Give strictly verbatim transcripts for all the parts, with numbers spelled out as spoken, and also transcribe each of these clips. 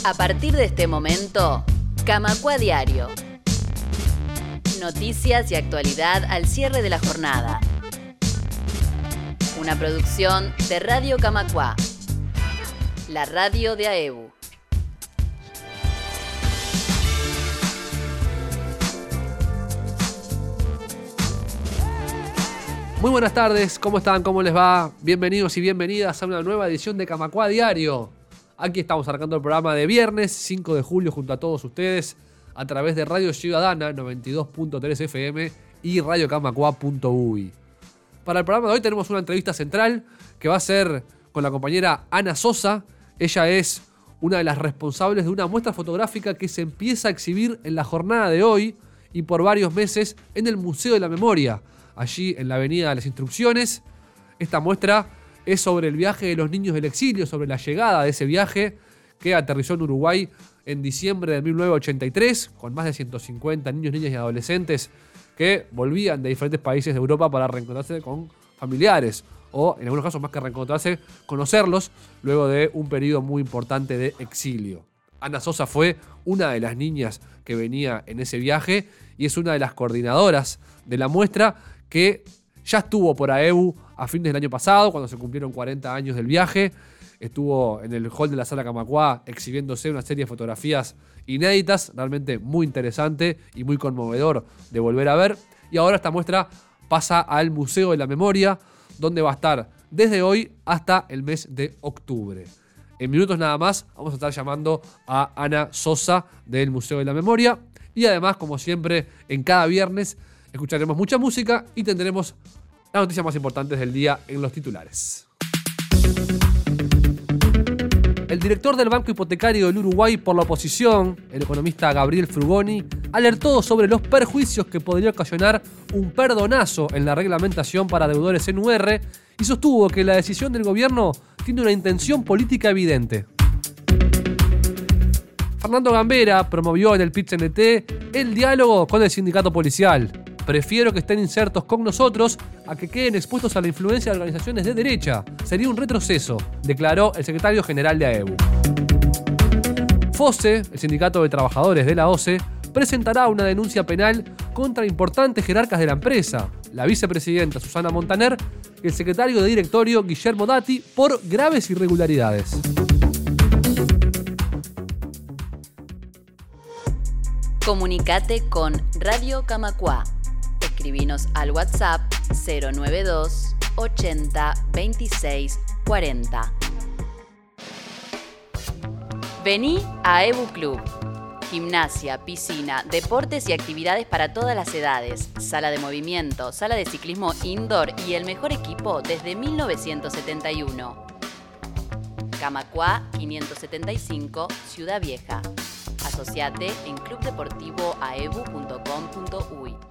A partir de este momento, Camacuá Diario. Noticias y actualidad al cierre de la jornada. Una producción de Radio Camacuá, la radio de AEBU. Muy buenas tardes, ¿cómo están? ¿Cómo les va? Bienvenidos y bienvenidas a una nueva edición de Camacuá Diario. Aquí estamos arrancando el programa de viernes, cinco de julio, junto a todos ustedes, a través de Radio Ciudadana noventa y dos punto tres F M y radio camacuá punto u y. Para el programa de hoy tenemos una entrevista central que va a ser con la compañera Ana Sosa. Ella es una de las responsables de una muestra fotográfica que se empieza a exhibir en la jornada de hoy y por varios meses en el Museo de la Memoria, allí en la Avenida de las Instrucciones. Esta muestra es sobre el viaje de los niños del exilio, sobre la llegada de ese viaje que aterrizó en Uruguay en diciembre de mil novecientos ochenta y tres, con más de ciento cincuenta niños, niñas y adolescentes que volvían de diferentes países de Europa para reencontrarse con familiares, o en algunos casos más que reencontrarse, conocerlos luego de un periodo muy importante de exilio. Ana Sosa fue una de las niñas que venía en ese viaje y es una de las coordinadoras de la muestra que ya estuvo por AEBU a fines del año pasado, cuando se cumplieron cuarenta años del viaje. Estuvo en el hall de la Sala Camacuá exhibiéndose una serie de fotografías inéditas, realmente muy interesante y muy conmovedor de volver a ver. Y ahora esta muestra pasa al Museo de la Memoria, donde va a estar desde hoy hasta el mes de octubre. En minutos nada más vamos a estar llamando a Ana Sosa del Museo de la Memoria. Y además, como siempre, en cada viernes escucharemos mucha música y tendremos las noticias más importantes del día en los titulares. El director del Banco Hipotecario del Uruguay por la oposición, el economista Gabriel Frugoni, alertó sobre los perjuicios que podría ocasionar un perdonazo en la reglamentación para deudores en U R y sostuvo que la decisión del gobierno tiene una intención política evidente. Fernando Gambera promovió en el P I T C N T el diálogo con el sindicato policial. Prefiero que estén insertos con nosotros a que queden expuestos a la influencia de organizaciones de derecha. Sería un retroceso, declaró el secretario general de AEBU. FOSE, el sindicato de trabajadores de la OCE, presentará una denuncia penal contra importantes jerarcas de la empresa, la vicepresidenta Susana Montaner y el secretario de directorio Guillermo Dati, por graves irregularidades. Comunicate con Radio Camacuá. Escribinos al WhatsApp cero nueve dos ochenta veintiséis cuarenta. Vení a AEBU Club. Gimnasia, piscina, deportes y actividades para todas las edades, sala de movimiento, sala de ciclismo indoor y el mejor equipo desde mil novecientos setenta y uno. Camacuá quinientos setenta y cinco, Ciudad Vieja. Asociate en club deportivo aebu punto com punto u y.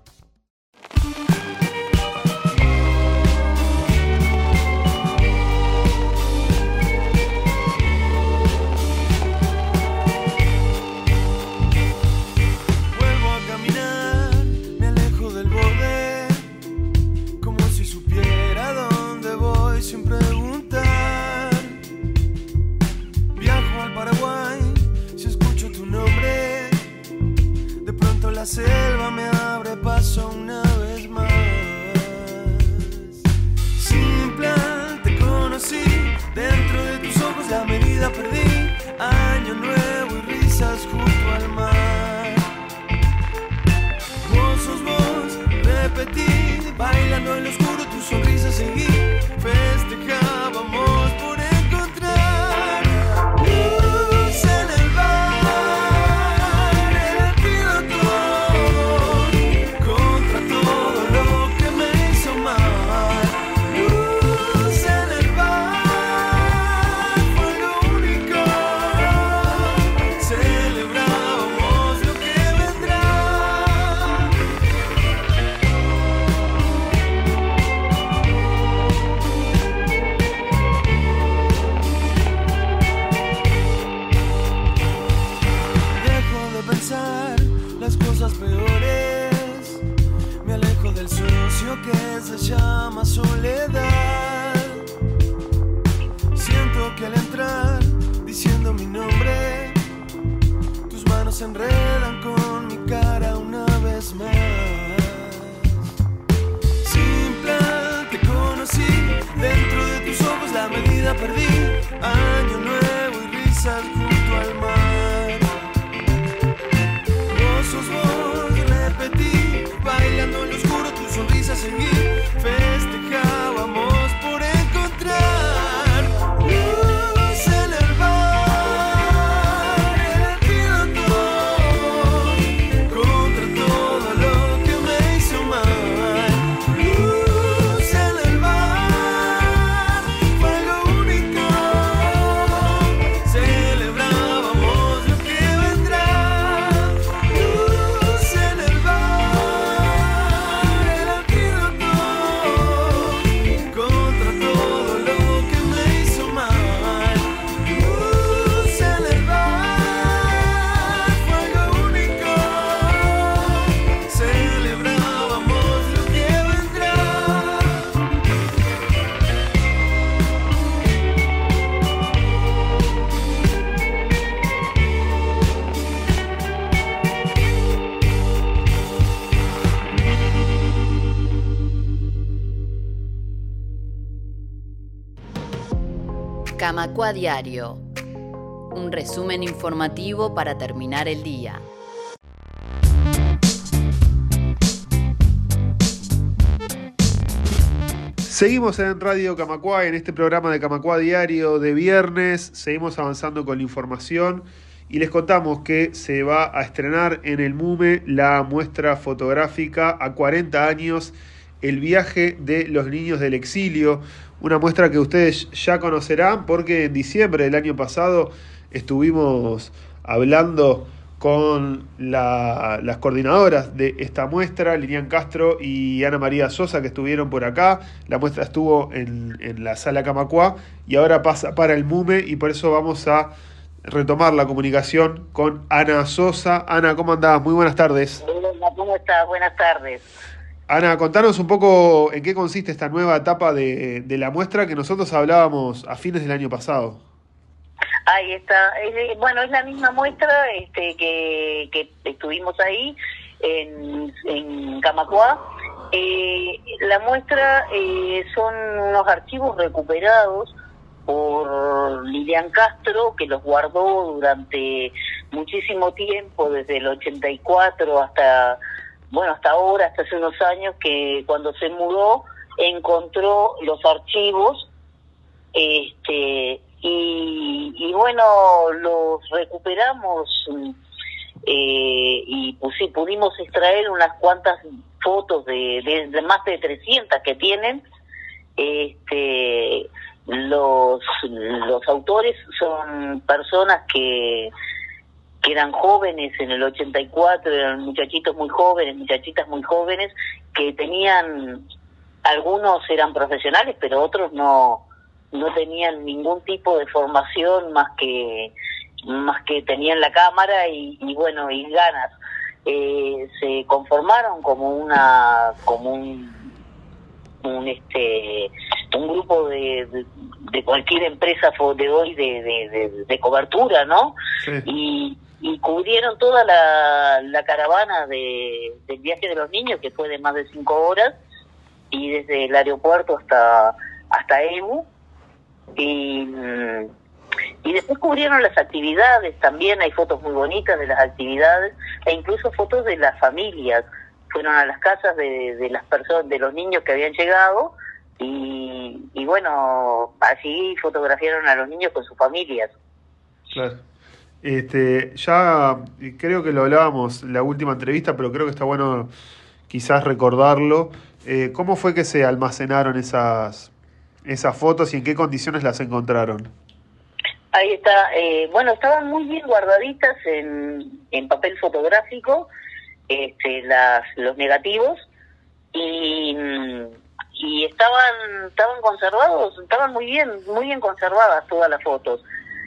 Vuelvo a caminar, me alejo del borde, como si supiera dónde voy sin preguntar. Viajo al Paraguay, nombre, de pronto la selva me abre paso una vez más. Sin plan te conocí, dentro de tus ojos la medida perdí. Año nuevo y risas junto al mar. Vos sos vos, repetí, bailando en lo oscuro tu sonrisa seguí. Festejábamos por encontrar luz en el bar. Luz en el bar fue lo único. Camacuá Diario. Un resumen informativo para terminar el día. Seguimos en Radio Camacuá, en este programa de Camacuá Diario de viernes. Seguimos avanzando con la información y les contamos que se va a estrenar en el MUME la muestra fotográfica a cuarenta años, el viaje de los niños del exilio. Una muestra que ustedes ya conocerán porque en diciembre del año pasado estuvimos hablando con la, las coordinadoras de esta muestra, Lilian Castro y Ana María Sosa, que estuvieron por acá. La muestra estuvo en, en la sala Camacuá y ahora pasa para el MUME, y por eso vamos a retomar la comunicación con Ana Sosa. Ana, ¿cómo andás? Muy buenas tardes. Hola, ¿cómo estás? Buenas tardes. Ana, contanos un poco en qué consiste esta nueva etapa de, de la muestra que nosotros hablábamos a fines del año pasado. Ahí está. Es, bueno, es la misma muestra este, que, que estuvimos ahí en, en Camacuá. Eh, la muestra eh, son unos archivos recuperados por Lilian Castro, que los guardó durante muchísimo tiempo, desde el ochenta y cuatro hasta, bueno, hasta ahora, hasta hace unos años, que cuando se mudó encontró los archivos, este y, y bueno, los recuperamos eh, y pues, sí, pudimos extraer unas cuantas fotos de, de, de más de trescientas que tienen. Este los los autores son personas que que eran jóvenes en el ochenta y cuatro, eran muchachitos muy jóvenes, muchachitas muy jóvenes, que tenían, algunos eran profesionales, pero otros no no tenían ningún tipo de formación más que más que tenían la cámara y, y bueno, y ganas. Eh, se conformaron como una como un un este un grupo de, de, de cualquier empresa de hoy de, de, de, de cobertura, ¿no? Sí. Y, y cubrieron toda la, la caravana de, del viaje de los niños, que fue de más de cinco horas, y desde el aeropuerto hasta hasta Emu. Y, y después cubrieron las actividades, también hay fotos muy bonitas de las actividades, e incluso fotos de las familias. Fueron a las casas de, de las personas, de los niños que habían llegado, y, y bueno, allí fotografiaron a los niños con sus familias. Claro. Este, ya creo que lo hablábamos en la última entrevista, pero creo que está bueno quizás recordarlo. Eh, ¿Cómo fue que se almacenaron esas esas fotos y en qué condiciones las encontraron? Ahí está. Eh, bueno, estaban muy bien guardaditas en, en papel fotográfico, este, las los negativos, y y estaban estaban conservados, estaban muy bien, muy bien conservadas todas las fotos.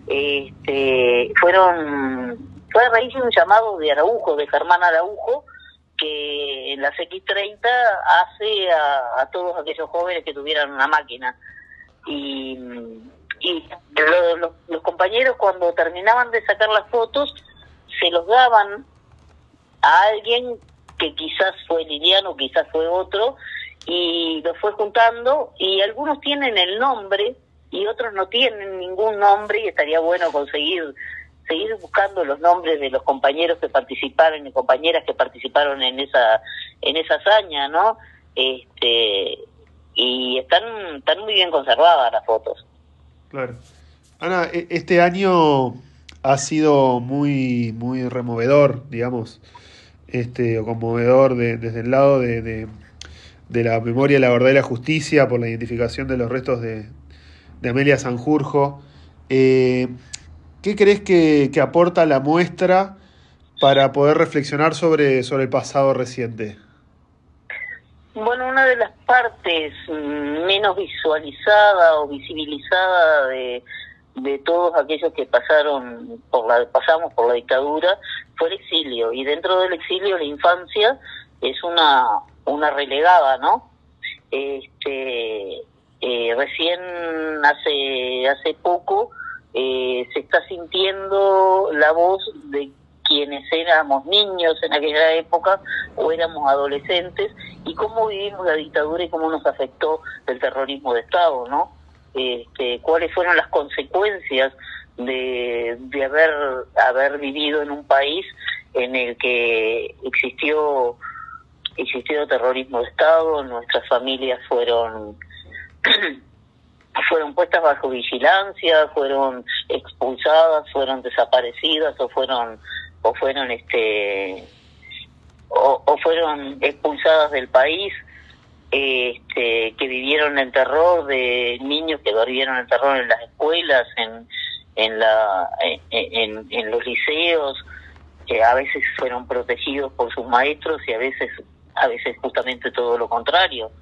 Este, fueron fue a raíz de un llamado de Araujo, de Germán Araujo, que en las equis treinta hace a, a todos aquellos jóvenes que tuvieran una máquina. Y, y lo, lo, los compañeros, cuando terminaban de sacar las fotos, se los daban a alguien que quizás fue Liliano, quizás fue otro, y los fue juntando, y algunos tienen el nombre y otros no tienen ningún nombre, y estaría bueno conseguir seguir buscando los nombres de los compañeros que participaron y compañeras que participaron en esa en esa hazaña, ¿no? Este y están están muy bien conservadas las fotos. Claro. Ana, este año ha sido muy muy removedor, digamos, este o conmovedor de, desde el lado de, de de la memoria, la verdad y la justicia, por la identificación de los restos de, de Amelia Sanjurjo. Eh, ¿Qué crees que, que aporta la muestra para poder reflexionar sobre, sobre el pasado reciente? Bueno, una de las partes menos visualizada o visibilizada de, de todos aquellos que pasaron por la pasamos por la dictadura fue el exilio, y dentro del exilio la infancia es una una relegada, ¿no? Este eh, recién hace hace poco Eh, se está sintiendo la voz de quienes éramos niños en aquella época o éramos adolescentes, y cómo vivimos la dictadura y cómo nos afectó el terrorismo de Estado, ¿no? este, cuáles fueron las consecuencias de, de haber, haber vivido en un país en el que existió, existió terrorismo de Estado. Nuestras familias fueron... fueron puestas bajo vigilancia, fueron expulsadas, fueron desaparecidas o fueron o fueron este o, o fueron expulsadas del país, este que vivieron el terror, de niños que vivieron el terror en las escuelas, en en la en, en, en los liceos, que a veces fueron protegidos por sus maestros y a veces a veces justamente todo lo contrario.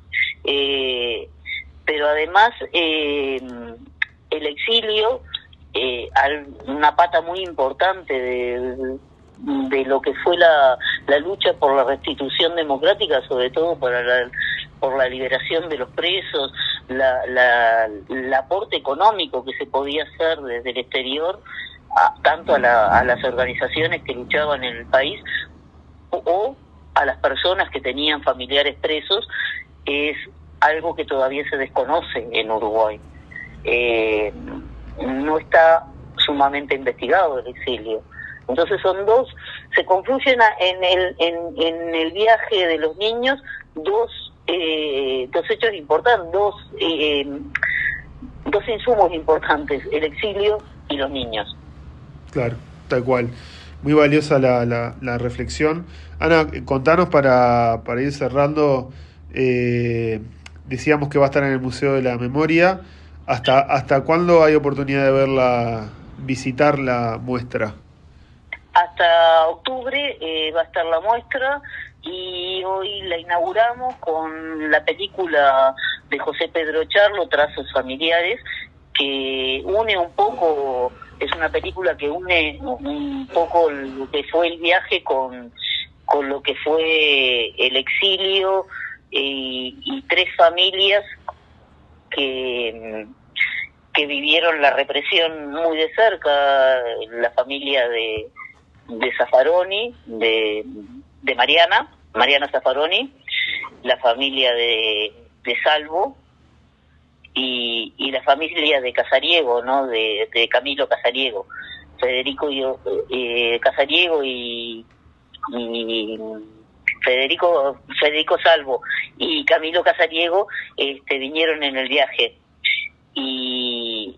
Eh, pero además eh, el exilio, eh, una pata muy importante de, de lo que fue la, la lucha por la restitución democrática, sobre todo para la, por la liberación de los presos, la, la, el aporte económico que se podía hacer desde el exterior, a, tanto a, la, a las organizaciones que luchaban en el país o, o a las personas que tenían familiares presos, es algo que todavía se desconoce en Uruguay. Eh, no está sumamente investigado el exilio. Entonces son dos, se confluyen en el en, en el viaje de los niños dos eh, dos hechos importantes, dos eh, dos insumos importantes: el exilio y los niños. Claro, tal cual. Muy valiosa la, la, la reflexión. Ana, contanos para, para ir cerrando. Eh, decíamos que va a estar en el Museo de la Memoria. ¿Hasta, hasta cuándo hay oportunidad de verla, visitar la muestra? Hasta octubre eh, va a estar la muestra, y hoy la inauguramos con la película de José Pedro Charlo, Trazos Familiares, que une un poco, es una película que une un poco lo que fue el viaje con, con lo que fue el exilio, y, y tres familias que, que vivieron la represión muy de cerca: la familia de, de Zaffaroni, de, de Mariana, Mariana Zaffaroni, la familia de, de Salvo, y, y la familia de Casariego, ¿no? de, de Camilo Casariego, Federico y, eh, Casariego y, y Federico Federico Salvo y Camilo Casariego este, vinieron en el viaje, y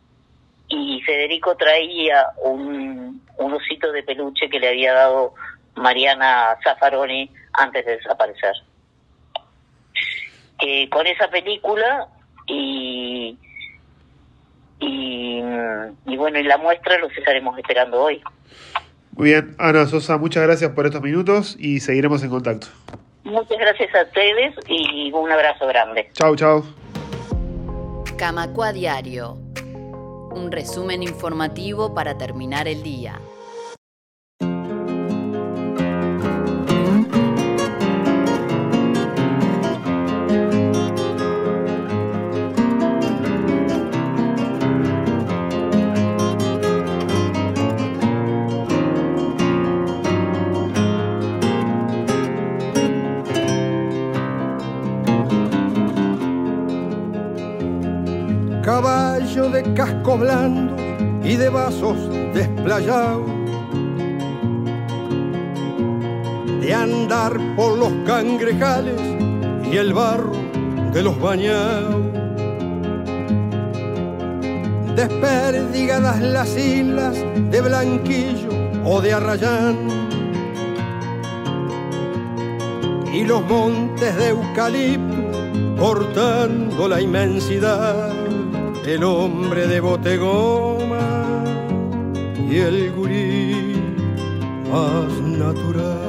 y Federico traía un, un osito de peluche que le había dado Mariana Zaffaroni antes de desaparecer. Eh, con esa película y, y y bueno, en la muestra los estaremos esperando hoy. Muy bien, Ana Sosa, muchas gracias por estos minutos y seguiremos en contacto. Muchas gracias a ustedes y un abrazo grande. Chau, chau. Camacua Diario. Un resumen informativo para terminar el día. Caballo de casco blando y de vasos desplayados, de andar por los cangrejales y el barro de los bañados, desperdigadas las islas de Blanquillo o de Arrayán, y los montes de eucalipto cortando la inmensidad. El hombre de botegoma y el gurí más natural.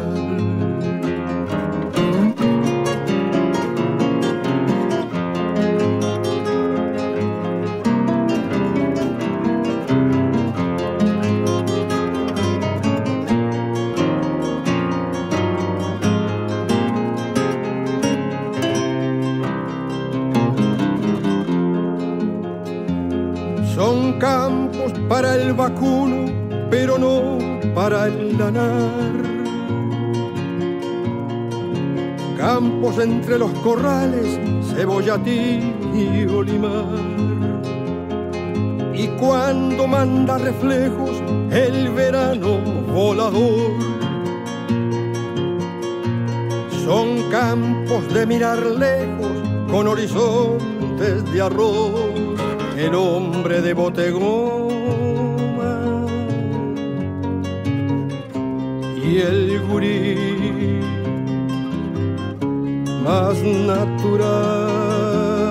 Son campos para el vacuno, pero no para el lanar. campos entre los corrales, cebollatín y olimar. Y cuando manda reflejos el verano volador, son campos de mirar lejos con horizontes de arroz. El hombre de botegoma y el gurí más natural.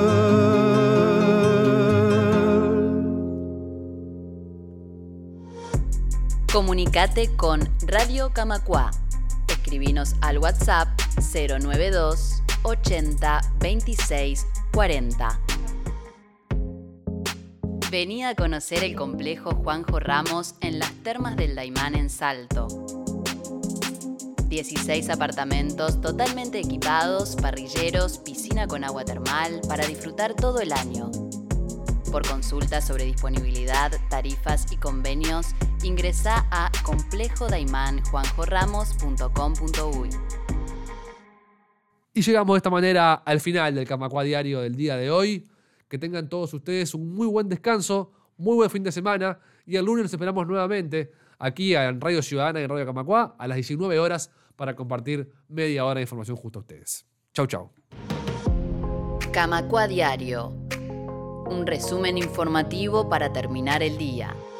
Comunicate con Radio Camacuá. Escribinos al WhatsApp cero noventa y dos ochenta veintiséis cuarenta. Vení a conocer el complejo Juanjo Ramos en las Termas del Daymán en Salto. dieciséis apartamentos totalmente equipados, parrilleros, piscina con agua termal para disfrutar todo el año. Por consultas sobre disponibilidad, tarifas y convenios, ingresá a complejo daymán juanjo ramos punto com punto uy. Y llegamos de esta manera al final del Camacuá Diario del día de hoy. Que tengan todos ustedes un muy buen descanso, muy buen fin de semana y el lunes nos esperamos nuevamente aquí en Radio Ciudadana y en Radio Camacuá a las diecinueve horas para compartir media hora de información justo a ustedes. Chau, chau. Camacuá Diario. Un resumen informativo para terminar el día.